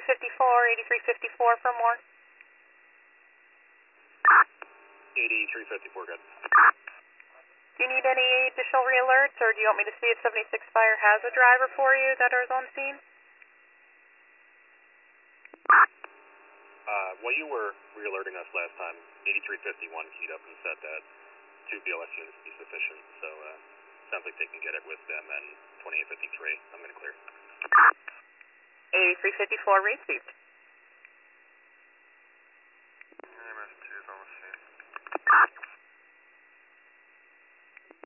8354 for more. 8354, good. Do you need any additional re-alerts, or do you want me to see if 76 Fire has a driver for you that is on scene? Well, you were re-alerting us last time. 8351 keyed up and said that 2 BLS units would be sufficient, so sounds like they can get it with them and 2853. I'm going to clear. 8354 received.